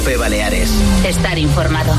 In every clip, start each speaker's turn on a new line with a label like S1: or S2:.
S1: Baleares.
S2: Estar informado.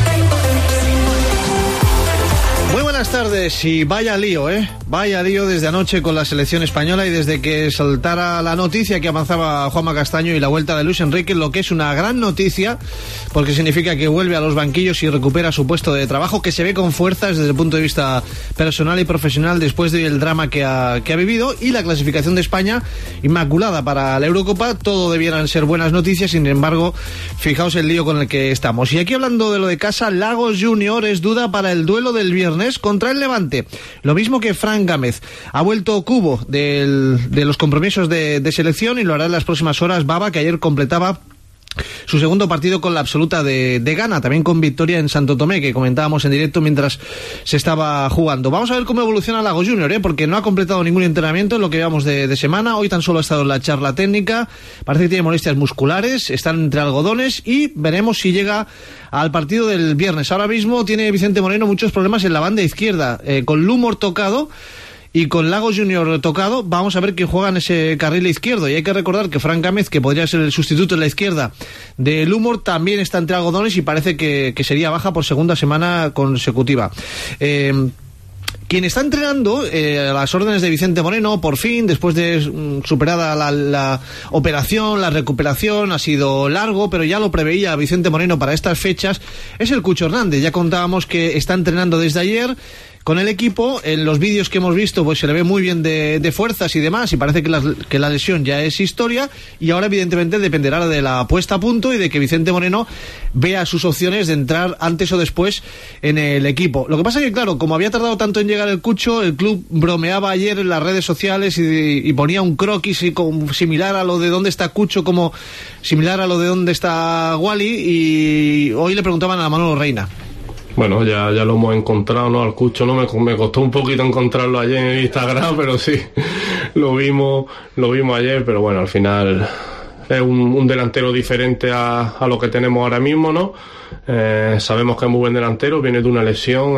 S3: Muy buenas tardes y vaya lío, vaya lío desde anoche con la selección española y desde que saltara la noticia que avanzaba Juanma Castaño y la vuelta de Luis Enrique, lo que es una gran noticia porque significa que vuelve a los banquillos y recupera su puesto de trabajo, que se ve con fuerzas desde el punto de vista personal y profesional después del drama que ha vivido, y la clasificación de España inmaculada para la Eurocopa. Todo debieran ser buenas noticias, sin embargo, fijaos el lío con el que estamos. Y aquí, hablando de lo de casa, Lagos Junior es duda para el duelo del viernes contra el Levante. Lo mismo que Fran Gámez. Ha vuelto Cubo de los compromisos de selección y lo hará en las próximas horas Baba, que ayer completaba su segundo partido con la absoluta de Ghana, también con victoria en Santo Tomé, que comentábamos en directo mientras se estaba jugando. Vamos a ver cómo evoluciona Lagos Junior, porque no ha completado ningún entrenamiento en lo que llevamos de semana. Hoy tan solo ha estado en la charla técnica, parece que tiene molestias musculares, están entre algodones y veremos si llega al partido del viernes. Ahora mismo tiene Vicente Moreno muchos problemas en la banda izquierda, con Lumor tocado y con Lagos Junior tocado. Vamos a ver quién juega en ese carril izquierdo, y hay que recordar que Fran Gámez, que podría ser el sustituto en la izquierda del Humor, también está entre algodones y parece que sería baja por segunda semana consecutiva. Quien está entrenando a las órdenes de Vicente Moreno, por fin, después de superada la operación, la recuperación, ha sido largo, pero ya lo preveía Vicente Moreno para estas fechas, es el Cucho Hernández. Ya contábamos que está entrenando desde ayer con el equipo. En los vídeos que hemos visto pues se le ve muy bien de fuerzas y demás, y parece que la lesión ya es historia, y ahora evidentemente dependerá de la puesta a punto y de que Vicente Moreno vea sus opciones de entrar antes o después en el equipo. Lo que pasa es que, claro, como había tardado tanto en llegar el Cucho, el club bromeaba ayer en las redes sociales y ponía un croquis similar a lo de dónde está Cucho, como similar a lo de dónde está Wally, y hoy le preguntaban a Manolo Reina.
S4: Bueno, ya lo hemos encontrado, ¿no? Al Cucho, ¿no? Me costó un poquito encontrarlo ayer en Instagram, pero sí, lo vimos ayer, pero bueno, al final es un delantero diferente a lo que tenemos ahora mismo, ¿no? Sabemos que es muy buen delantero, viene de una lesión,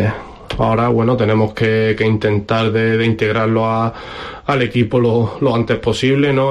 S4: ahora, bueno, tenemos que intentar de integrarlo al equipo lo antes posible, ¿no?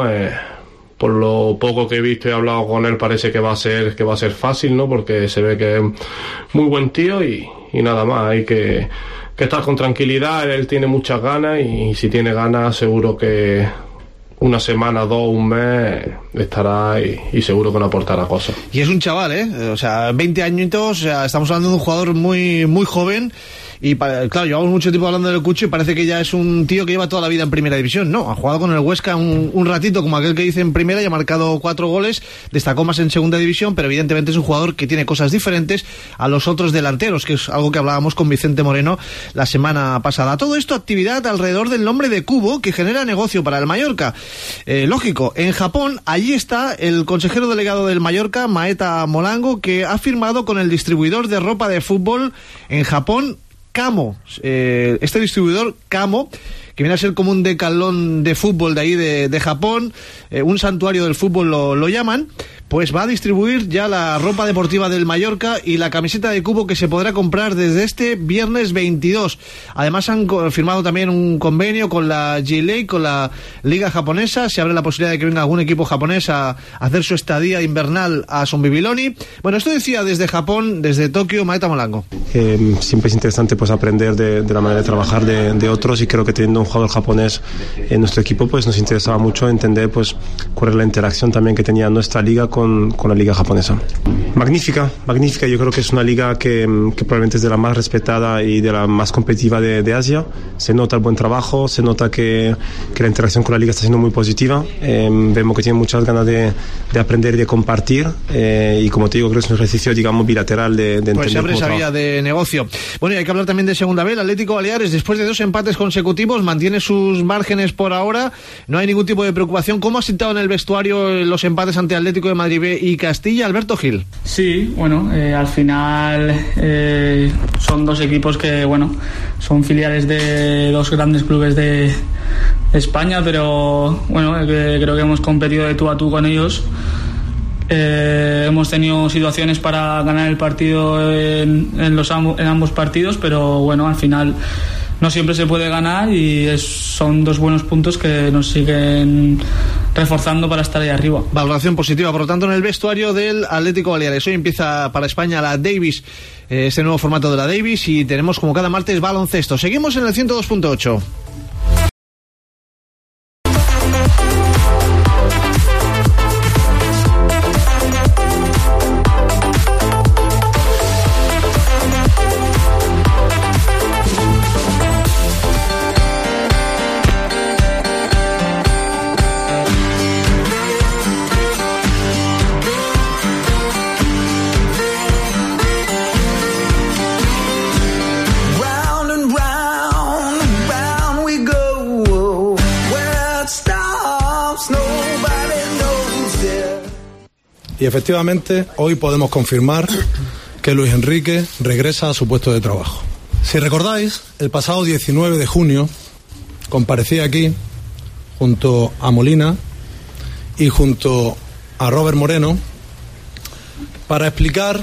S4: Por lo poco que he visto y he hablado con él, parece que va a ser fácil, ¿no? Porque se ve que es muy buen tío y nada más, hay que estar con tranquilidad. Él tiene muchas ganas y si tiene ganas seguro que una semana, dos, un mes estará y seguro que no aportará cosas.
S3: Y es un chaval, o sea, 20 añitos, o sea, estamos hablando de un jugador muy, muy joven. Y claro, llevamos mucho tiempo hablando del Cucho y parece que ya es un tío que lleva toda la vida en primera división. No, ha jugado con el Huesca un ratito, como aquel que dice en primera, y ha marcado 4 goles, destacó más en segunda división, pero evidentemente es un jugador que tiene cosas diferentes a los otros delanteros, que es algo que hablábamos con Vicente Moreno la semana pasada. Todo esto, actividad alrededor del nombre de Cubo, que genera negocio para el Mallorca. Lógico, en Japón, allí está el consejero delegado del Mallorca, Maeta Molango, que ha firmado con el distribuidor de ropa de fútbol en Japón, Kamo. Este distribuidor, Kamo, que viene a ser como un decalón de fútbol de ahí de Japón, un santuario del fútbol lo llaman, pues va a distribuir ya la ropa deportiva del Mallorca y la camiseta de Cubo, que se podrá comprar desde este viernes 22. Además han firmado también un convenio con la J-League, con la liga japonesa. Se abre la posibilidad de que venga algún equipo japonés a hacer su estadía invernal a Son Bibiloni. Bueno, esto decía desde Japón, desde Tokio, Maeta Molango.
S5: Siempre es interesante pues aprender de la manera de trabajar de otros, y creo que teniendo un jugador japonés en nuestro equipo pues nos interesaba mucho entender pues cuál es la interacción también que tenía nuestra liga con la liga japonesa. Magnífica, yo creo que es una liga que probablemente es de la más respetada y de la más competitiva de Asia. Se nota el buen trabajo, se nota que la interacción con la liga está siendo muy positiva. Vemos que tienen muchas ganas de aprender y de compartir, y como te digo, creo que es un ejercicio, digamos, bilateral de entender.
S3: Pues se abre esa vía de negocio. Bueno, y hay que hablar también de segunda B. El Atlético Baleares, después de 2 empates consecutivos, mantiene sus márgenes por ahora, no hay ningún tipo de preocupación. ¿Cómo ha sentado en el vestuario los empates ante Atlético de Madrid B y Castilla, Alberto Gil?
S6: Sí, bueno, al final son 2 equipos que, bueno, son filiales de 2 grandes clubes de España, pero bueno, creo que hemos competido de tú a tú con ellos. Hemos tenido situaciones para ganar el partido en ambos partidos, pero bueno, al final no siempre se puede ganar, y son 2 buenos puntos que nos siguen reforzando para estar ahí arriba.
S3: Valoración positiva, por lo tanto, en el vestuario del Atlético Baleares. Hoy empieza para España la Davis, este nuevo formato de la Davis, y tenemos como cada martes baloncesto. Seguimos en el 102.8.
S1: Y efectivamente, hoy podemos confirmar que Luis Enrique regresa a su puesto de trabajo. Si recordáis, el pasado 19 de junio comparecía aquí junto a Molina y junto a Robert Moreno para explicar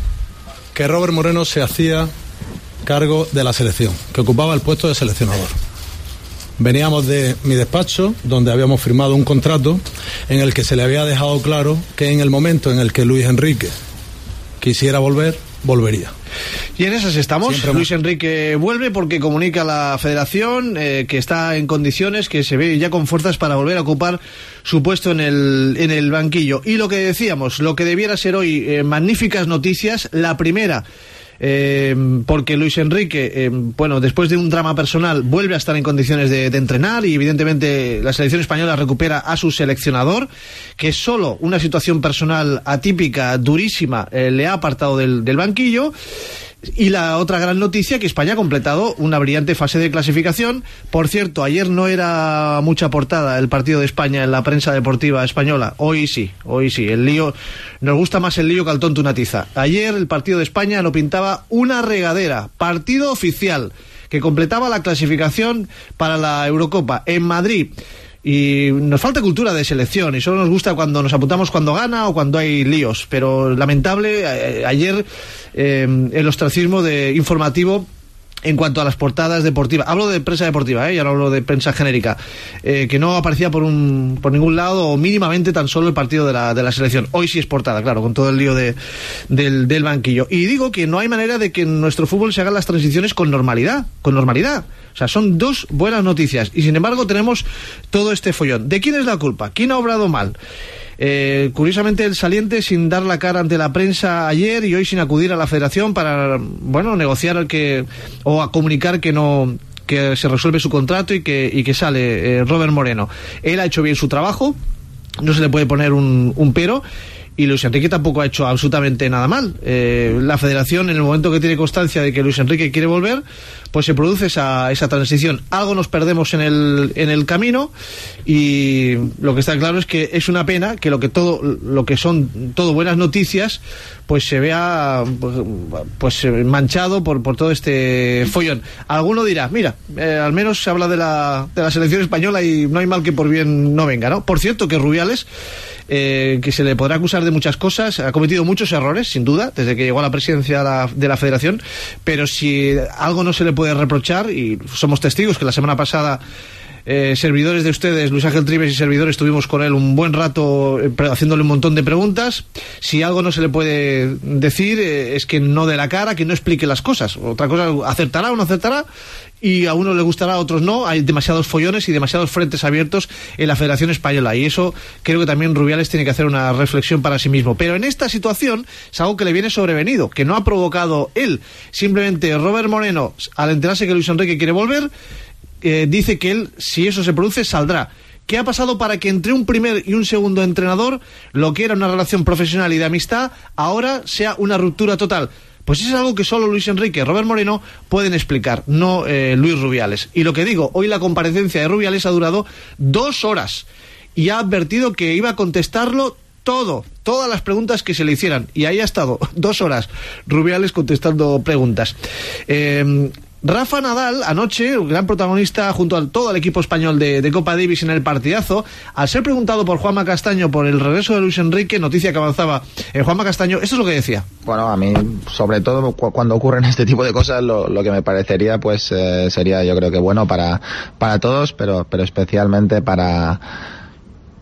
S1: que Robert Moreno se hacía cargo de la selección, que ocupaba el puesto de seleccionador. Veníamos de mi despacho, donde habíamos firmado un contrato en el que se le había dejado claro que en el momento en el que Luis Enrique quisiera volver, volvería.
S3: Y en esas estamos. Luis Enrique vuelve porque comunica a la federación que está en condiciones, que se ve ya con fuerzas para volver a ocupar su puesto en el banquillo. Y lo que decíamos, lo que debiera ser hoy magníficas noticias. La primera, porque Luis Enrique, después de un drama personal, vuelve a estar en condiciones de entrenar, y evidentemente la selección española recupera a su seleccionador, que solo una situación personal atípica, durísima, le ha apartado del banquillo. Y la otra gran noticia, que España ha completado una brillante fase de clasificación. Por cierto, ayer no era mucha portada el partido de España en la prensa deportiva española. Hoy sí. El lío, nos gusta más el lío que al tonto una tiza. Ayer el partido de España no pintaba una regadera. Partido oficial que completaba la clasificación para la Eurocopa en Madrid. Y nos falta cultura de selección, y solo nos gusta cuando nos apuntamos cuando gana o cuando hay líos, pero lamentable ayer el ostracismo informativo en cuanto a las portadas deportivas. Hablo de prensa deportiva, ya no hablo de prensa genérica, que no aparecía por ningún lado, o mínimamente tan solo el partido de la selección. Hoy sí es portada, claro, con todo el lío del banquillo. Y digo que no hay manera de que en nuestro fútbol se hagan las transiciones con normalidad. O sea, son dos buenas noticias, y sin embargo tenemos todo este follón. ¿De quién es la culpa? ¿Quién ha obrado mal? Curiosamente el saliente sin dar la cara ante la prensa ayer, y hoy sin acudir a la federación para negociar o a comunicar que se resuelve su contrato y que sale Robert Moreno. Él ha hecho bien su trabajo, no se le puede poner un pero. Y Luis Enrique tampoco ha hecho absolutamente nada mal. La federación, en el momento que tiene constancia de que Luis Enrique quiere volver, pues se produce esa transición. Algo nos perdemos en el camino, y lo que está claro es que es una pena que lo que son todo buenas noticias, pues se vea pues manchado por todo este follón. Alguno dirá, mira, al menos se habla de la selección española y no hay mal que por bien no venga, ¿no? Por cierto, que Rubiales, que se le podrá acusar de muchas cosas, ha cometido muchos errores, sin duda, desde que llegó a la presidencia de la federación, pero si algo no se le puede reprochar, y somos testigos que la semana pasada servidores de ustedes, Luis Ángel Trives y servidores, estuvimos con él un buen rato haciéndole un montón de preguntas. Si algo no se le puede decir es que no dé la cara, que no explique las cosas. Otra cosa, acertará o no acertará, y a uno le gustará, a otros no. Hay demasiados follones y demasiados frentes abiertos en la Federación Española, y eso creo que también Rubiales tiene que hacer una reflexión para sí mismo. Pero en esta situación es algo que le viene sobrevenido, que no ha provocado él. Simplemente Robert Moreno, al enterarse que Luis Enrique quiere volver, dice que él, si eso se produce, saldrá. ¿Qué ha pasado para que entre un primer y un segundo entrenador, lo que era una relación profesional y de amistad, ahora sea una ruptura total? Pues eso es algo que solo Luis Enrique y Robert Moreno pueden explicar, no Luis Rubiales. Y lo que digo, hoy la comparecencia de Rubiales ha durado 2 horas y ha advertido que iba a contestarlo todas las preguntas que se le hicieran. Y ahí ha estado 2 horas Rubiales contestando preguntas. Rafa Nadal, anoche, un gran protagonista junto a todo el equipo español de Copa Davis en el partidazo, al ser preguntado por Juanma Castaño por el regreso de Luis Enrique, noticia que avanzaba Juanma Castaño, esto es lo que decía.
S2: Bueno, a mí, sobre todo cuando ocurren este tipo de cosas, lo que me parecería pues sería, yo creo que bueno para todos, pero especialmente para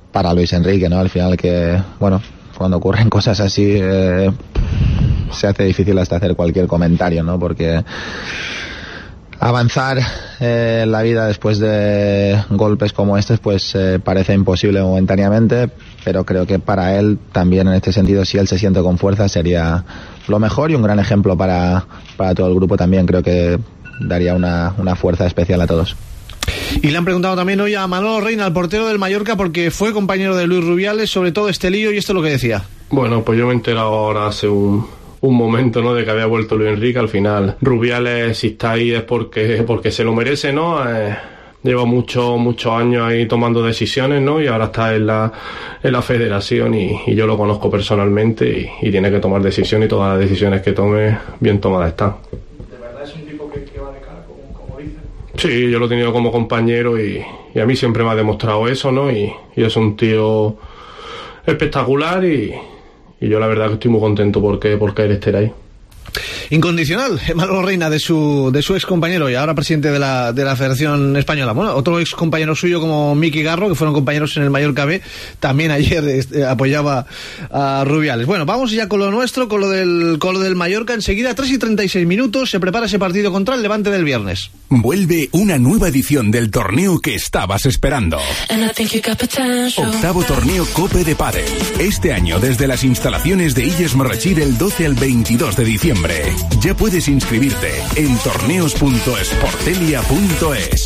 S2: para Luis Enrique, ¿no? Al final que, bueno, cuando ocurren cosas así se hace difícil hasta hacer cualquier comentario, ¿no? Porque avanzar en la vida después de golpes como estos pues parece imposible momentáneamente, pero creo que para él también en este sentido, si él se siente con fuerza, sería lo mejor y un gran ejemplo para todo el grupo. También creo que daría una fuerza especial a todos.
S3: Y le han preguntado también hoy a Manolo Reina, al portero del Mallorca, porque fue compañero de Luis Rubiales, sobre todo este lío, y esto es lo que decía.
S4: Bueno, pues yo me he enterado ahora hace un momento, ¿no?, de que había vuelto Luis Enrique. Al final, Rubiales, si está ahí es porque se lo merece, ¿no? Lleva muchos años ahí tomando decisiones, ¿no? Y ahora está en la federación y yo lo conozco personalmente y tiene que tomar decisiones, y todas las decisiones que tome bien tomadas están.
S6: ¿De verdad es un tipo que va de cara, como dicen?
S4: Sí, yo lo he tenido como compañero y a mí siempre me ha demostrado eso, ¿no? Y es un tío espectacular y yo la verdad que estoy muy contento porque él esté ahí.
S3: Incondicional, Manolo Reina, de su ex compañero y ahora presidente de la Federación Española. Bueno, otro ex compañero suyo como Miki Garro, que fueron compañeros en el Mallorca B, también ayer apoyaba a Rubiales. Bueno, vamos ya con lo nuestro, con lo del Mallorca. Enseguida, 3:36, se prepara ese partido contra el Levante del viernes.
S7: Vuelve una nueva edición del torneo que estabas esperando. Octavo torneo Cope de Pádel. Este año desde las instalaciones de Illes Marrachir el 12 al 22 de diciembre. Ya puedes inscribirte en torneos.sportelia.es.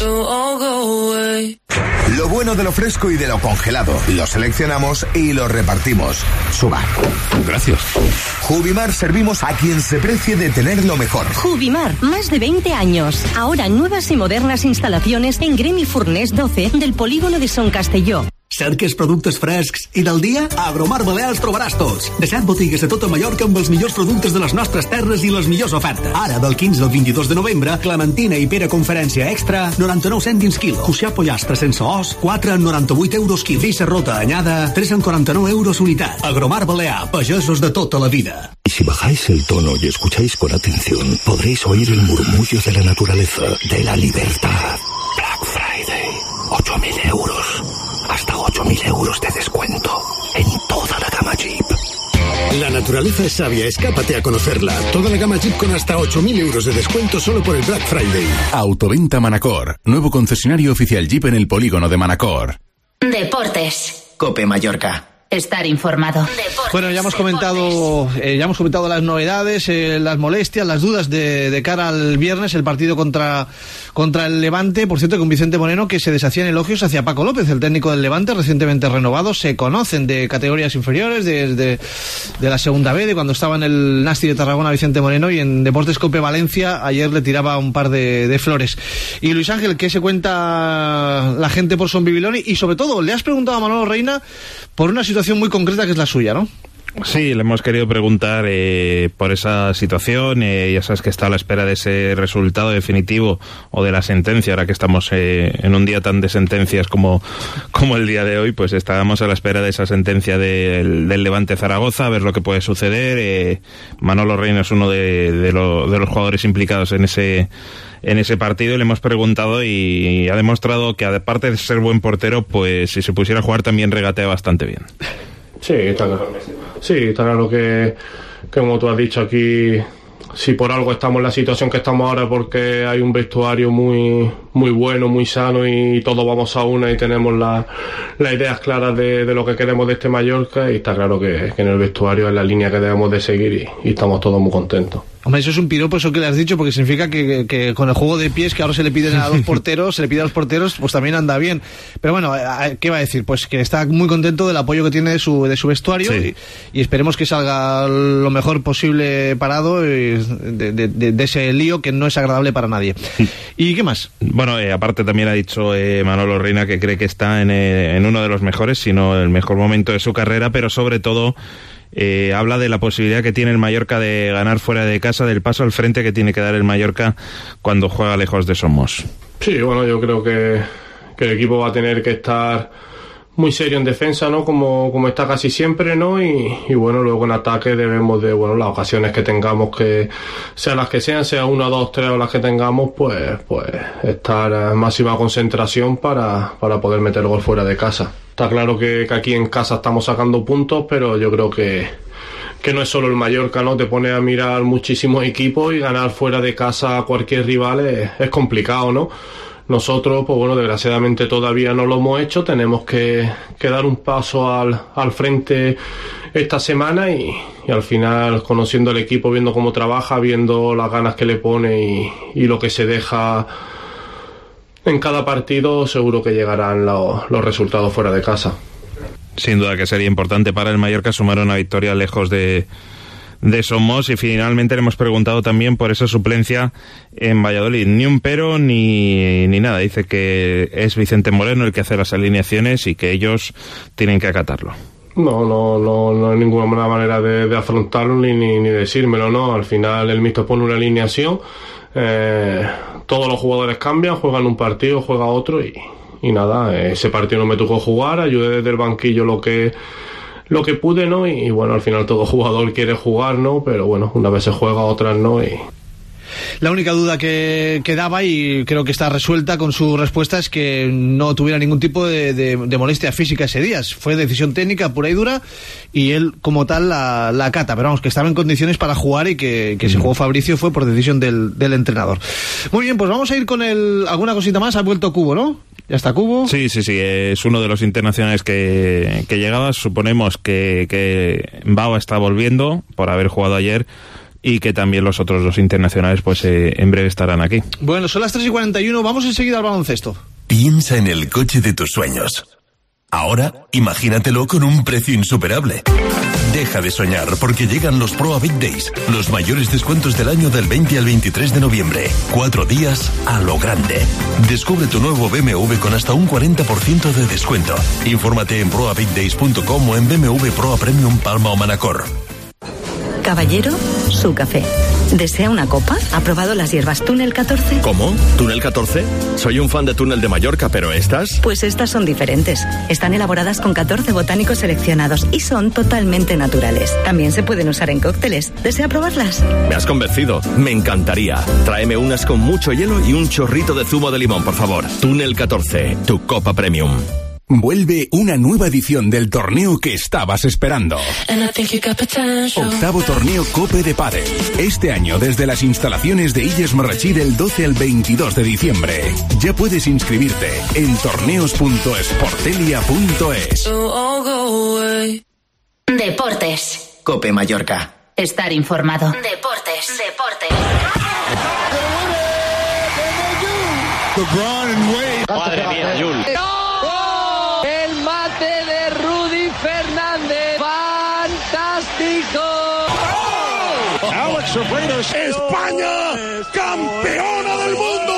S8: Lo bueno de lo fresco y de lo congelado. Lo seleccionamos y lo repartimos. Suba.
S7: Gracias.
S8: Jubimar servimos a quien se precie de tener lo mejor.
S9: Jubimar, más de 20 años. Ahora nuevas y modernas instalaciones en Gremi Forners 12 del polígono de Son Castelló.
S10: Cerques productes frescs i del dia? A Agromar Balear els trobaràs tots. De 7 botigues de tota Mallorca amb els millors productes de les nostres terres i les millors ofertes. Ara, del 15 al 22 de novembre, clementina i pera conferència extra, 99 cèntims quilo. Cuixà pollastre sense os, 4 en 98 euros quilo. Frissa rota anyada, 3 en 49 euros unitat. Agromar Balear, pagesos de tota la vida.
S11: Y si bajáis el tono y escucháis con atención, podréis oír el murmullo de la naturaleza, de la libertad. Black Friday, 8.000 euros. Hasta 8.000 euros de descuento en toda la gama Jeep.
S12: La naturaleza es sabia, escápate a conocerla. Toda la gama Jeep con hasta 8.000 euros de descuento solo por el Black Friday.
S7: Autoventa Manacor, nuevo concesionario oficial Jeep en el polígono de Manacor.
S13: Deportes.
S14: Cope Mallorca.
S13: Estar informado.
S3: Bueno, ya hemos comentado las novedades, las molestias, las dudas de cara al viernes, el partido contra el Levante. Por cierto, con Vicente Moreno, que se deshacían elogios hacia Paco López, el técnico del Levante, recientemente renovado. Se conocen de categorías inferiores, de la segunda B, de cuando estaba en el Nasti de Tarragona Vicente Moreno, y en Deportes Cope Valencia ayer le tiraba un par de flores. Y Luis Ángel, ¿qué se cuenta la gente por Son Bibiloni? Y sobre todo, le has preguntado a Manolo Reina por una situación muy concreta que es la suya, ¿no?
S15: Sí, le hemos querido preguntar por esa situación. Ya sabes que está a la espera de ese resultado definitivo o de la sentencia. Ahora que estamos en un día tan de sentencias como el día de hoy, pues estábamos a la espera de esa sentencia del Levante Zaragoza, a ver lo que puede suceder. Manolo Reina es uno de los jugadores implicados en ese partido, y le hemos preguntado y ha demostrado que, aparte de ser buen portero, pues si se pusiera a jugar también regatea bastante bien.
S4: Sí, está claro que como tú has dicho aquí, si por algo estamos en la situación que estamos ahora, porque hay un vestuario muy bueno, muy sano, y todos vamos a una y tenemos las ideas claras de lo que queremos de este Mallorca, y está claro que en el vestuario es la línea que debemos de seguir y estamos todos muy contentos.
S3: Hombre, eso es un piropo, eso que le has dicho, porque significa que con el juego de pies que ahora se le piden a los porteros, pues también anda bien. Pero bueno, ¿qué va a decir? Pues que está muy contento del apoyo que tiene de su vestuario, sí. y esperemos que salga lo mejor posible parado de ese lío que no es agradable para nadie. ¿Y qué más?
S15: Bueno, aparte también ha dicho Manolo Reina que cree que está en uno de los mejores, si no el mejor momento de su carrera, pero sobre todo habla de la posibilidad que tiene el Mallorca de ganar fuera de casa, del paso al frente que tiene que dar el Mallorca cuando juega lejos de Somos.
S4: Sí, bueno, yo creo que el equipo va a tener que estar muy serio en defensa, ¿no? Como está casi siempre, ¿no? Y bueno, luego en ataque debemos de, bueno, las ocasiones que tengamos, que sean las que sean, sea 1, 2, 3 o las que tengamos, pues estar en máxima concentración para poder meter gol fuera de casa. Está claro que aquí en casa estamos sacando puntos, pero yo creo que no es solo el Mallorca, ¿no? Te pone a mirar muchísimos equipos y ganar fuera de casa a cualquier rival es complicado, ¿no? Nosotros, pues bueno, desgraciadamente todavía no lo hemos hecho, tenemos que dar un paso al frente esta semana y al final, conociendo el equipo, viendo cómo trabaja, viendo las ganas que le pone y lo que se deja en cada partido, seguro que llegarán los resultados fuera de casa.
S15: Sin duda que sería importante para el Mallorca sumar una victoria lejos de Somos, y finalmente le hemos preguntado también por esa suplencia en Valladolid. Ni un pero ni nada. Dice que es Vicente Moreno el que hace las alineaciones y que ellos tienen que acatarlo.
S4: No hay ninguna manera de afrontarlo ni decírmelo, ¿no? Al final el míster pone una alineación, todos los jugadores cambian, juegan un partido, juega otro y nada, ese partido no me tocó jugar, ayudé desde el banquillo lo que pude, ¿no? Y bueno, al final todo jugador quiere jugar, ¿no? Pero bueno, unas veces juega, otras no.
S3: La única duda que daba, y creo que está resuelta con su respuesta, es que no tuviera ningún tipo de molestia física ese día. Fue decisión técnica pura y dura y él como tal la acata, pero vamos, que estaba en condiciones para jugar y que se jugó Fabricio fue por decisión del entrenador. Muy bien, pues vamos a ir con alguna cosita más. Ha vuelto Cubo, ¿no? ¿Ya está Cubo?
S15: Sí, es uno de los internacionales que llegaba. Suponemos que Mbao está volviendo por haber jugado ayer y que también los otros dos internacionales pues en breve estarán aquí.
S3: Bueno, son las 3:41, vamos enseguida al baloncesto.
S14: Piensa en el coche de tus sueños. Ahora, imagínatelo con un precio insuperable. Deja de soñar porque llegan los Proa Big Days, los mayores descuentos del año del 20 al 23 de noviembre. 4 días a lo grande. Descubre tu nuevo BMW con hasta un 40% de descuento. Infórmate en proabigdays.com o en BMW Proa Premium Palma o Manacor.
S16: Caballero, su café. ¿Desea una copa? ¿Ha probado las hierbas Túnel 14?
S17: ¿Cómo? ¿Túnel 14? Soy un fan de Túnel de Mallorca, pero ¿estas?
S16: Pues estas son diferentes. Están elaboradas con 14 botánicos seleccionados y son totalmente naturales. También se pueden usar en cócteles. ¿Desea probarlas?
S17: Me has convencido. Me encantaría. Tráeme unas con mucho hielo y un chorrito de zumo de limón, por favor. Túnel 14, tu copa premium.
S7: Vuelve una nueva edición del torneo que estabas esperando. Octavo torneo Cope de Pádel. Este año desde las instalaciones de Illes Marratxí del 12 al 22 de diciembre. Ya puedes inscribirte en torneos.sportelia.es.
S13: Deportes.
S18: Cope Mallorca.
S13: Estar informado. Deportes.
S19: Madre mía, Jul. El mate de Rudy Fernández. ¡Fantástico!
S12: Alex Sobreros, España, campeona del mundo.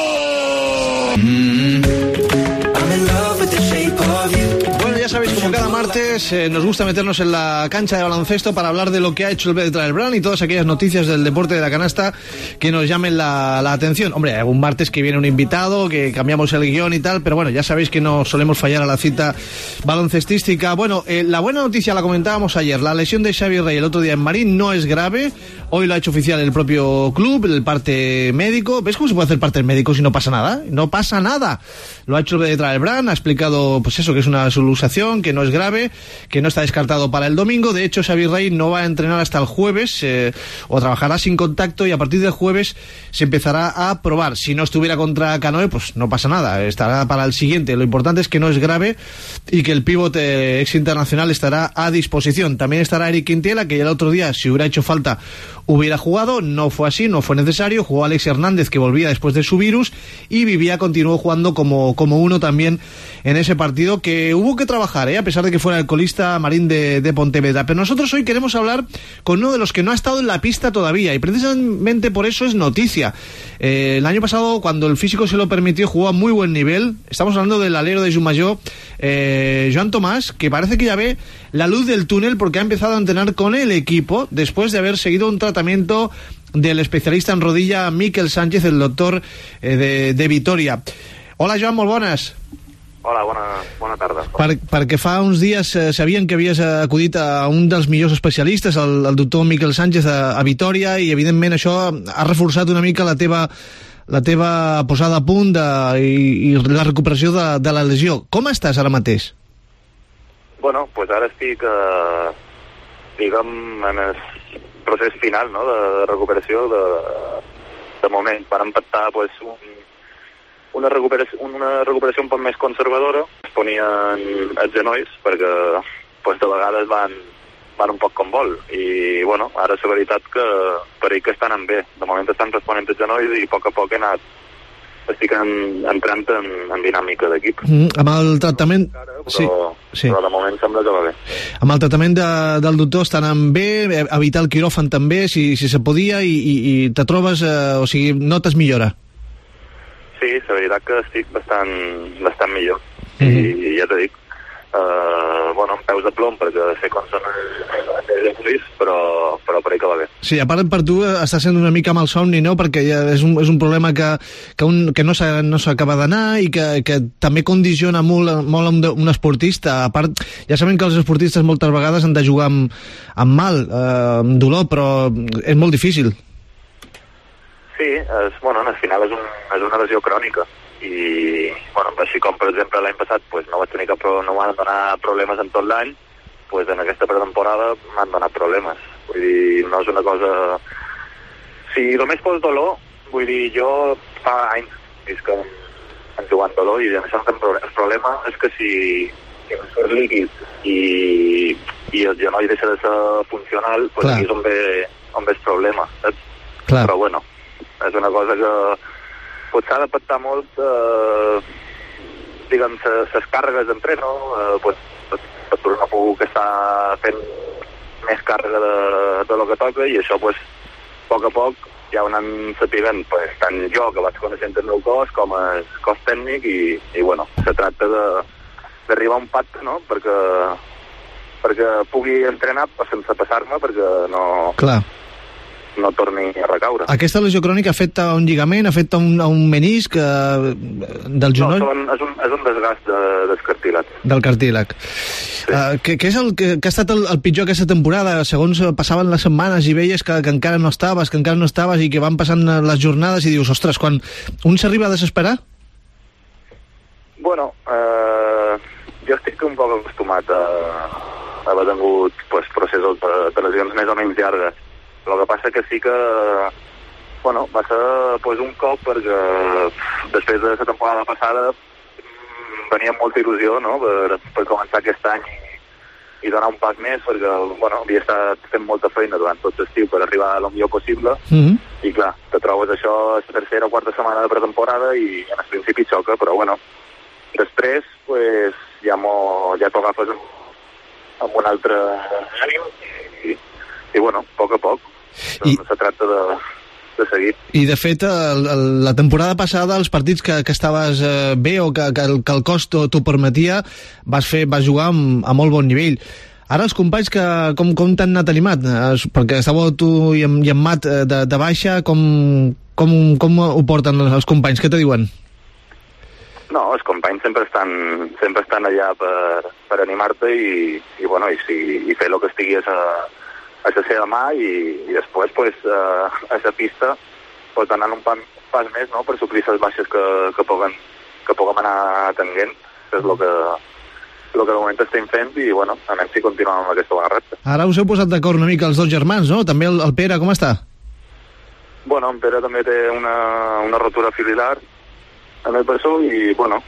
S3: Bueno, ya sabéis, como cada martes nos gusta meternos en la cancha de baloncesto para hablar de lo que ha hecho el Beltrán y todas aquellas noticias del deporte de la canasta que nos llamen la atención. Hombre, hay algún martes que viene un invitado, que cambiamos el guión y tal, pero bueno, ya sabéis que no solemos fallar a la cita baloncestística. Bueno, la buena noticia la comentábamos ayer. La lesión de Xavi Rey el otro día en Marín no es grave. Hoy lo ha hecho oficial el propio club, el parte médico. ¿Ves cómo se puede hacer parte médico si no pasa nada? No pasa nada. Lo ha hecho el Beltrán, ha explicado pues eso, que es una solución, que no es grave, que no está descartado para el domingo. De hecho, Xavi Rey no va a entrenar hasta el jueves, o trabajará sin contacto, y a partir del jueves se empezará a probar. Si no estuviera contra Canoe, pues no pasa nada, estará para el siguiente. Lo importante es que no es grave y que el pivote ex internacional estará a disposición. También estará Eric Quintiela, que ya el otro día, si hubiera hecho falta, hubiera jugado. No fue así, no fue necesario. Jugó Alex Hernández, que volvía después de su virus, y Vivía continuó jugando como uno también en ese partido, que hubo que trabajar, a pesar de que fuera el colista Marín de Pontevedra. Pero nosotros hoy queremos hablar con uno de los que no ha estado en la pista todavía, y precisamente por eso es noticia. El año pasado, cuando el físico se lo permitió, jugó a muy buen nivel. Estamos hablando del alero de Jumayó, Joan Tomàs, que parece que ya ve la luz del túnel porque ha empezado a entrenar con el equipo después de haber seguido un tratamiento del especialista en rodilla Miquel Sánchez, el doctor de Vitoria. Hola, Joan, molt bones.
S18: Hola, bona tarda.
S3: Perquè fa uns dies sabien que havies acudit a un dels millors especialistes, el doctor Miquel Sánchez, a Vitòria, i evidentment això ha reforçat una mica la teva posada a punt i la recuperació de la lesió. Com estàs ara mateix?
S18: Bueno, pues ara estic, diguem, en el procés final, no?, de recuperació. De moment, per empatar, pues, una recuperació un poc més conservadora. Es ponien els genolls perquè pues, de vegades van un poc com vol, i bueno, ara és la veritat que per ells que estan anant bé. De moment estan responent els genolls i a poc estic entrant en dinàmica d'equip.
S3: Amb el tractament...
S18: Però de moment sembla que va bé.
S3: Amb el tractament del doctor està anant bé, evitar el quiròfan també, si se podia, i te trobes, o sigui, notes millora?
S18: Sí, la veritat que estic bastant millor. I ja t'he dit, bueno, amb peus de plom, perquè sé com són els flis, però per ahí que va bé.
S3: Sí, a part per tu està sent una mica mal somni, no?, perquè ja és un problema que no s'acaba d'anar i que també condiciona molt un esportista. A part, ja sabem que els esportistes moltes vegades han de jugar amb mal, amb dolor, però és molt difícil.
S18: Sí, bueno, al final és una lesió crònica i, bueno, així com per exemple l'any passat pues, no vaig tenir no m'han donat problemes en tot l'any, pues, en aquesta pretemporada m'han donat problemes. Vull dir, no és una cosa... Si només fos dolor, vull dir, jo fa anys que em jugant dolor i això no té el problema és que si no surt líquid i el genoll deixa de ser funcional, pues aquí és on ve el problema, saps?
S3: Clar.
S18: Però bueno, és una cosa que potser s'ha de pactar molt diguem, les càrregues d'entreno, pues, per no puc estar fent més càrrega de lo que toca, i això pues, a poc ja ho anem sapigant, pues, tant jo que vaig coneixent el meu cos com el cos tècnic, i bueno, se tracta d'arribar a un pacte, no?, perquè pugui entrenar sense passar-me, perquè no torni a recaure.
S3: Aquesta lesió crònica afecta un lligament, afecta un menisc del genoll?
S18: No, és un desgast del cartílag.
S3: Del cartílag. Sí. Què és el que ha estat el pitjor aquesta temporada? Segons passaven les setmanes i veies que encara no estaves, i que van passant les jornades i dius, ostres, quan un s'arriba a desesperar?
S18: Bueno, jo estic un poc acostumat a haver tingut pues, processos de lesions més o menys llargues. El que passa que sí que bueno, va ser pues, un cop perquè després de la temporada passada venia amb molta il·lusió, no?, per començar aquest any i donar un pas més, perquè bueno, havia estat fent molta feina durant tot l'estiu per arribar al millor possible, i clar, te trobes això la tercera o quarta setmana de pretemporada i en el principi xoca, però bueno, després pues, ja t'ho agafes amb un altre ànim i bueno, a poc doncs se tracta de seguir.
S3: I de fet la temporada passada els partits que estaves bé o que el cos t'ho permetia vas jugar a molt bon nivell. Ara els companys com t'han anat animat? Perquè estàveu tu i en Mat de baixa, com ho porten els companys? Què te diuen?
S18: No, els companys sempre estan allà per animar-te i bueno, i fer el que estiguis a la seva mà i després pues, a la pista pues, anant un pas més, no?, per suplir les baixes que puguem anar tenint. És el que de moment estem fent i bueno, anem si continuem amb aquesta bona repte.
S3: Ara us heu posat d'acord una mica els dos germans, no? També el Pere, com està?
S18: Bueno, en Pere també té una rotura fibrilar en el braçó i bueno,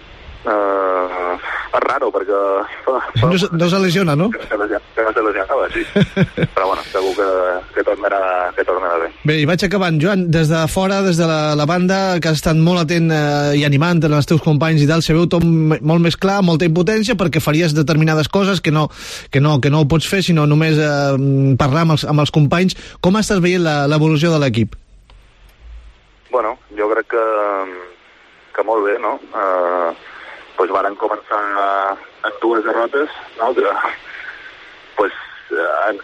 S18: és raro perquè
S3: no se lesiona, no?
S18: Que no se lesionava, sí. Però bueno, segur que tornarà bé.
S3: Bé, i vaig acabant, Joan, des de fora, des de la banda, que has estat molt atent i animant en els teus companys i tal, se veu tot molt més clar, molta impotència, perquè faries determinades coses que no ho pots fer, sinó només parlar amb els companys. Com estàs veient l'evolució de l'equip?
S18: Bueno, jo crec que molt bé, no? Pues varen començar en 2 derrotes, no? Que, pues, en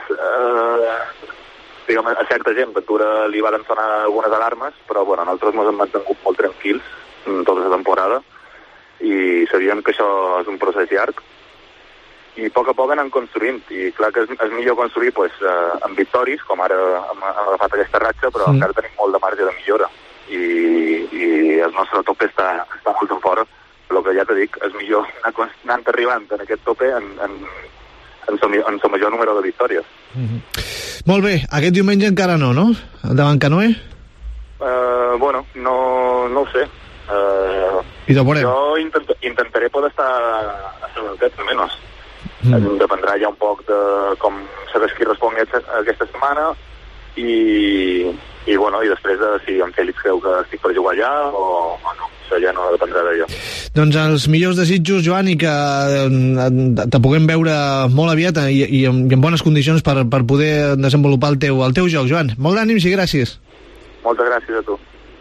S18: a certa gent Ventura li varen sonar algunes alarmes, però bueno, nosaltres ens hem mantingut molt tranquils tota la temporada i sabíem que això és un procés llarg, i a poc anem construint, i clar que és millor construir amb victòries, com ara hem agafat aquesta ratxa, però encara tenim molt de marge de millora, i el nostre tope està molt en fora. El que ja t'he dit, és millor anar arribant en aquest tope en el major número de victòries.
S3: Molt bé, aquest diumenge encara no? Davant Canoe?
S18: Bueno, no ho sé. Jo intentaré poder estar a Sabentet, almenys. Dependrà ja un poc de com sabés qui respongui aquesta setmana i després de si en Fèlix creu que estic per jugar allà o no. Això ja no dependrà d'allò.
S3: Doncs els millors desitjos, Joan, i que te puguem veure molt aviat i en bones condicions per poder desenvolupar el teu joc, Joan. Molt d'ànims i gràcies.
S18: Moltes gràcies a tu.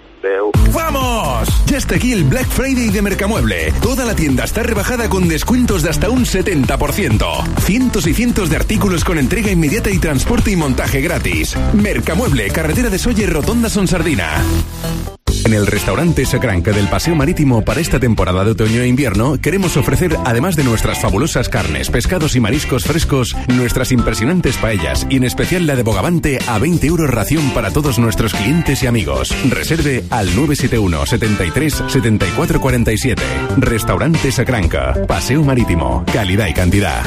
S7: ¡Vamos! Ya está aquí el Black Friday de Mercamueble. Toda la tienda está rebajada con descuentos de hasta un 70%. Cientos y cientos de artículos con entrega inmediata y transporte y montaje gratis. Mercamueble, carretera de Sóller, Rotonda Sonsardina. En el restaurante Sacranca del Paseo Marítimo para esta temporada de otoño e invierno queremos ofrecer, además de nuestras fabulosas carnes, pescados y mariscos frescos, nuestras impresionantes paellas y en especial la de Bogavante a 20 € ración para todos nuestros clientes y amigos. Reserve al 971 73 74 47. Restaurante Sacranca, Paseo Marítimo, calidad y cantidad.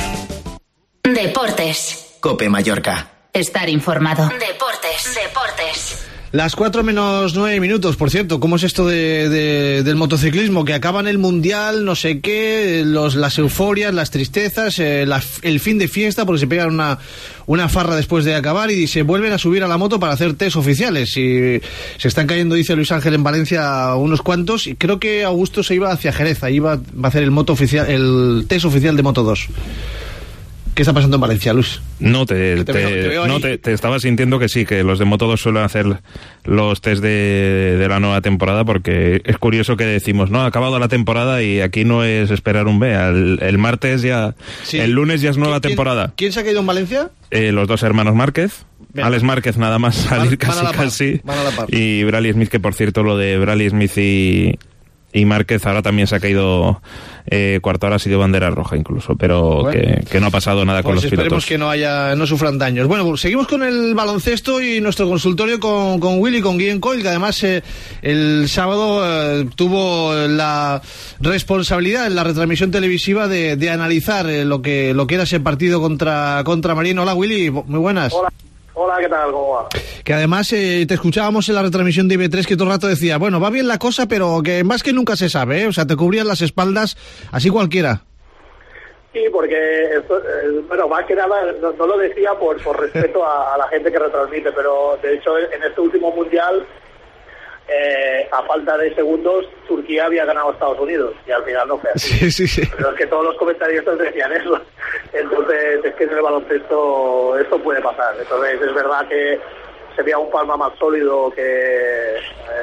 S13: Deportes.
S20: COPE Mallorca.
S13: Estar informado. Deportes.
S3: Las 4:09, por cierto. ¿Cómo es esto del motociclismo? Que acaban el mundial, no sé qué, las euforias, las tristezas, el fin de fiesta, porque se pegan una farra después de acabar y se vuelven a subir a la moto para hacer test oficiales. Y se están cayendo, dice Luis Ángel, en Valencia unos cuantos. Y creo que Augusto se iba hacia Jerez, ahí va a hacer el test oficial de Moto 2. ¿Qué está pasando en Valencia, Luz?
S15: No, te estaba sintiendo que sí, que los de Moto2 suelen hacer los test de la nueva temporada, porque es curioso que decimos, no, ha acabado la temporada y aquí no es esperar un B. El martes ya, sí. El lunes ya es nueva temporada.
S3: ¿Quién se ha caído en Valencia?
S15: Los dos hermanos Márquez. Bien. Alex Márquez nada más salir casi. Y Bradley Smith, que por cierto lo de Bradley Smith y Márquez ahora también se ha caído cuarto, ahora ha sido bandera roja incluso, pero bueno, que no ha pasado nada con los pilotos.
S3: Esperemos que no sufran daños. Bueno, seguimos con el baloncesto y nuestro consultorio con Willy, con Guillem Coll, que además el sábado tuvo la responsabilidad en la retransmisión televisiva de analizar lo que era ese partido contra Marín. Hola Willy, muy buenas.
S21: Hola, ¿qué tal? ¿Cómo va?
S3: Que además te escuchábamos en la retransmisión de IB3 que todo el rato decía, bueno, va bien la cosa, pero que más que nunca se sabe, ¿eh? O sea, te cubrían las espaldas así cualquiera.
S21: Sí, porque, más que nada, no lo decía por respeto a la gente que retransmite, pero de hecho en este último mundial, a falta de segundos, Turquía había ganado a Estados Unidos y al final no fue así. Sí. Pero es que todos los comentaristas decían eso. Entonces es que en el baloncesto esto puede pasar. Entonces es verdad que se veía un Palma más sólido que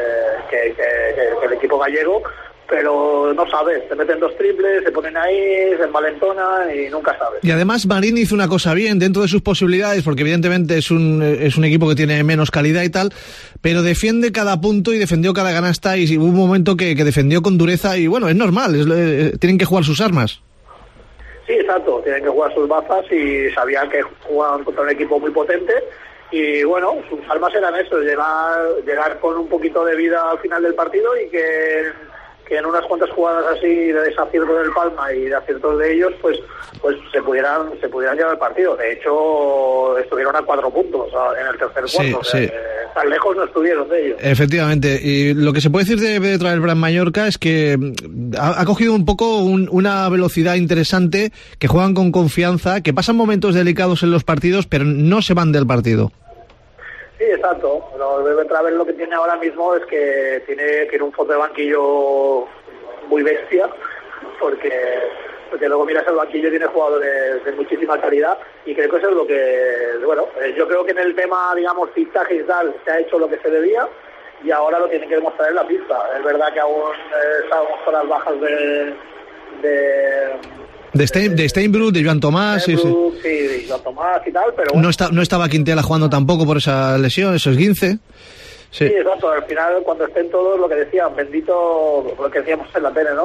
S21: el equipo gallego, pero no sabes, te meten 2 triples, se ponen ahí, se envalentonan y nunca sabes.
S3: Y además Marín hizo una cosa bien dentro de sus posibilidades, porque evidentemente es un equipo que tiene menos calidad y tal, pero defiende cada punto y defendió cada canasta, y hubo un momento que defendió con dureza, y bueno, es normal, tienen que jugar sus armas.
S21: Sí, exacto, tienen que jugar sus bazas y sabían que jugaban contra un equipo muy potente. Y bueno, sus armas eran eso, llegar con un poquito de vida al final del partido y que en unas cuantas jugadas así de desacierto del Palma y de aciertos de ellos, pues se pudieran llevar el partido. De hecho, estuvieron a 4 puntos en el tercer cuarto. Sí. Tan lejos no estuvieron de ellos.
S3: Efectivamente. Y lo que se puede decir de Petra Gran Mallorca es que ha cogido un poco una velocidad interesante, que juegan con confianza, que pasan momentos delicados en los partidos, pero no se van del partido.
S21: Sí, exacto. Pero Travel lo que tiene ahora mismo es que tiene un fondo de banquillo muy bestia, porque luego miras el banquillo, tiene jugadores de muchísima calidad, y creo que eso es lo que, bueno, yo creo que en el tema, digamos, fichaje y tal, se ha hecho lo que se debía, y ahora lo tienen que demostrar en la pista. Es verdad que aún estamos con las bajas
S3: de Steinbrück, de Joan Tomás,
S21: sí, de Joan Tomás y tal, pero bueno.
S3: No estaba Quintela jugando tampoco por esa lesión, eso es 15.
S21: Sí, exacto, al final cuando estén todos, lo que decían, bendito, lo que decíamos en la tele, ¿no?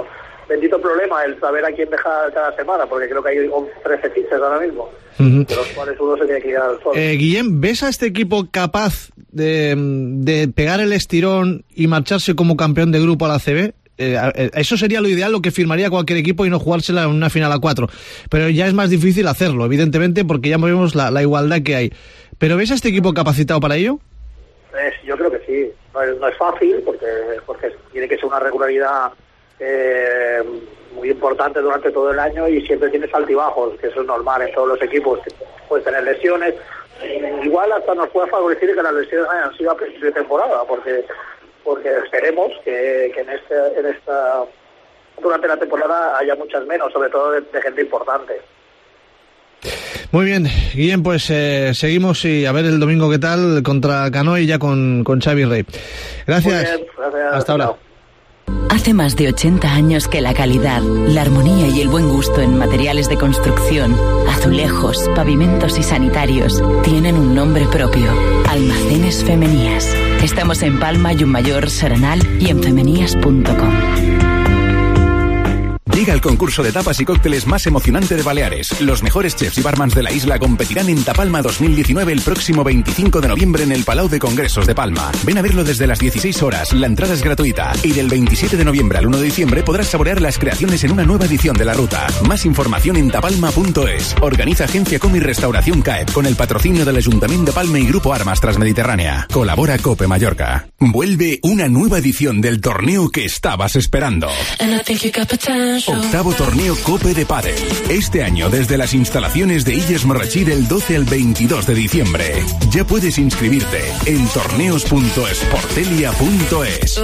S21: bendito problema el saber a quién dejar cada semana, porque creo que hay 13 fichas ahora mismo, de los cuales uno se tiene que ir al sol.
S3: Guillem, ¿ves a este equipo capaz de pegar el estirón y marcharse como campeón de grupo a la CB? Eso sería lo ideal, lo que firmaría cualquier equipo, y no jugársela en una final a 4. Pero ya es más difícil hacerlo, evidentemente, porque ya vemos la igualdad que hay. ¿Pero ves a este equipo capacitado para ello?
S21: Yo creo que sí. No es fácil, porque tiene que ser una regularidad muy importante durante todo el año, y siempre tienes altibajos, que eso es normal en todos los equipos. Puedes tener lesiones. Igual hasta nos puede favorecer que las lesiones hayan sido a principio de temporada, porque esperemos que durante la temporada haya muchas menos, sobre todo de gente importante.
S3: Muy bien, Guillem, pues seguimos, y a ver el domingo qué tal contra Canoy, ya con Xavi Rey. Gracias.
S21: Muy bien, gracias.
S3: Hasta ahora.
S16: Hace más de 80 años que la calidad, la armonía y el buen gusto en materiales de construcción, azulejos, pavimentos y sanitarios tienen un nombre propio: Almacenes Femenías. Estamos en Palma, Llumayor, Serenal y en femenías.com.
S7: Llega el concurso de tapas y cócteles más emocionante de Baleares. Los mejores chefs y barmans de la isla competirán en Tapalma 2019 el próximo 25 de noviembre en el Palau de Congresos de Palma. Ven a verlo desde las 16 horas, la entrada es gratuita. Y del 27 de noviembre al 1 de diciembre podrás saborear las creaciones en una nueva edición de la ruta. Más información en tapalma.es. Organiza Agencia Com y Restauración CAEP con el patrocinio del Ayuntamiento de Palma y Grupo Armas Transmediterránea. Colabora Cope Mallorca. Vuelve una nueva edición del torneo que estabas esperando. Octavo torneo Cope de Pádel. Este año desde las instalaciones de Illes Marratxí del 12 al 22 de diciembre. Ya puedes inscribirte en torneos.sportelia.es.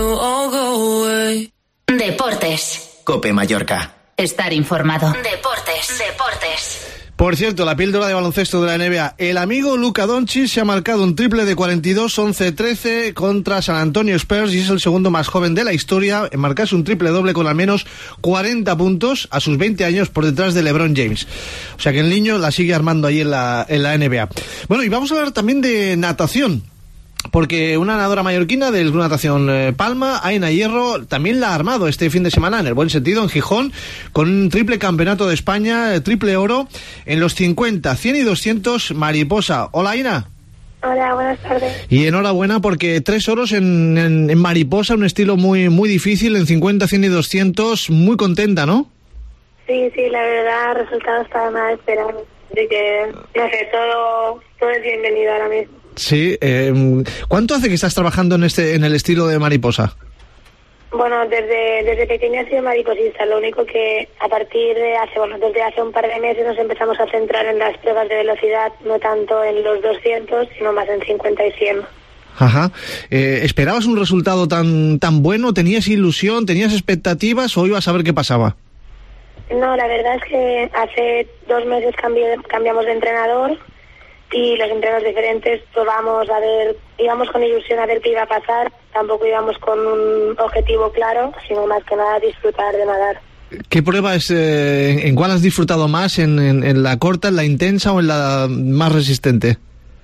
S13: Deportes.
S20: Cope Mallorca.
S13: Estar informado. Deportes.
S3: Por cierto, la píldora de baloncesto de la NBA. El amigo Luka Doncic se ha marcado un triple de 42, 11-13 contra San Antonio Spurs, y es el segundo más joven de la historia en marcarse un triple doble con al menos 40 puntos a sus 20 años, por detrás de LeBron James. O sea que el niño la sigue armando ahí en la NBA. Bueno, y vamos a hablar también de natación, porque una nadadora mallorquina del Club Natación Palma, Aina Hierro, también la ha armado este fin de semana, en el buen sentido, en Gijón, con un triple campeonato de España, triple oro, en los 50, 100 y 200 mariposa. Hola, Aina.
S22: Hola, buenas tardes.
S3: Y enhorabuena, porque 3 oros en mariposa, un estilo muy, muy difícil, en 50, 100 y 200, muy contenta, ¿no?
S22: Sí, la verdad, el resultado estaba nada esperado. Así que, no sé, todo es bienvenido ahora mismo.
S3: Sí, ¿cuánto hace que estás trabajando en el estilo de mariposa?
S22: Bueno, desde pequeña he sido mariposista, lo único que a partir de desde hace un par de meses nos empezamos a centrar en las pruebas de velocidad, no tanto en los 200, sino más en 50 y 100.
S3: Ajá. ¿Esperabas un resultado tan bueno? ¿Tenías ilusión? ¿Tenías expectativas? ¿O ibas a ver qué pasaba?
S22: No, la verdad es que hace 2 meses cambiamos de entrenador, y los entrenos diferentes íbamos con ilusión a ver qué iba a pasar. Tampoco íbamos con un objetivo claro, sino más que nada disfrutar de nadar.
S3: ¿Qué prueba es, en cuál has disfrutado más? ¿En la corta, en la intensa o en la más resistente?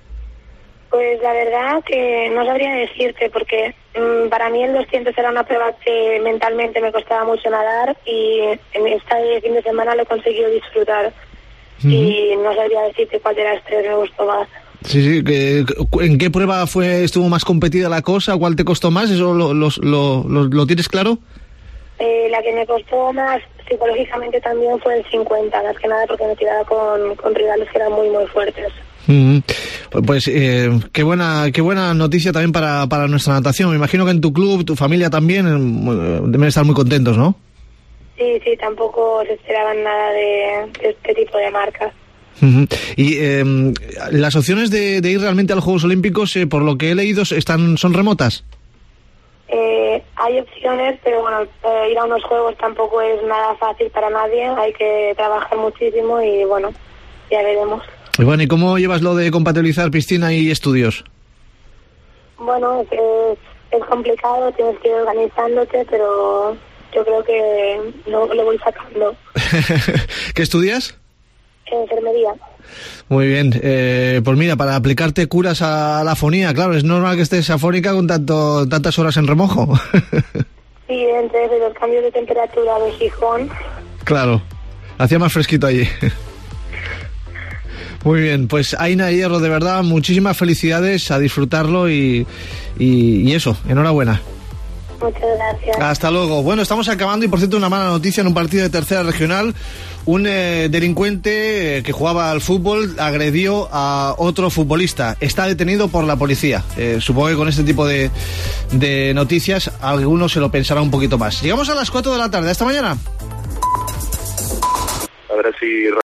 S22: Pues la verdad que no sabría decirte, porque para mí el 200 era una prueba que mentalmente me costaba mucho nadar, y en este fin de semana lo he conseguido disfrutar. Y no sabría decirte cuál de las 3 me gustó más.
S3: Sí, ¿en qué prueba estuvo más competida la cosa? ¿Cuál te costó más? ¿Eso lo tienes claro?
S22: La que me costó más psicológicamente también fue el 50, más que nada porque me tiraba con rivales que eran muy, muy fuertes.
S3: Pues qué buena noticia también para nuestra natación. Me imagino que en tu club, tu familia también deben estar muy contentos, ¿no?
S22: Sí, tampoco se esperaban nada de este tipo de marcas.
S3: Y las opciones de ir realmente a los Juegos Olímpicos, por lo que he leído, son remotas.
S22: Hay opciones, pero bueno, ir a unos Juegos tampoco es nada fácil para nadie. Hay que trabajar muchísimo y bueno, ya veremos.
S3: Y bueno, ¿y cómo llevas lo de compatibilizar piscina y estudios?
S22: Bueno, es complicado, tienes que ir organizándote, pero yo creo que lo voy sacando.
S3: ¿Qué estudias?
S22: Enfermería.
S3: Muy bien. Pues mira, para aplicarte curas a la afonía, claro, es normal que estés afónica con tantas horas en remojo.
S22: Sí, accidentes, de los cambios de temperatura de Gijón.
S3: Claro, hacía más fresquito allí. Muy bien, pues Aina Hierro, de verdad, muchísimas felicidades, a disfrutarlo y eso, enhorabuena.
S22: Muchas gracias.
S3: Hasta luego. Bueno, estamos acabando y, por cierto, una mala noticia en un partido de tercera regional. Un delincuente que jugaba al fútbol agredió a otro futbolista. Está detenido por la policía. Supongo que con este tipo de noticias alguno se lo pensará un poquito más. Llegamos a las 4 de la tarde. Hasta mañana.
S18: A ver si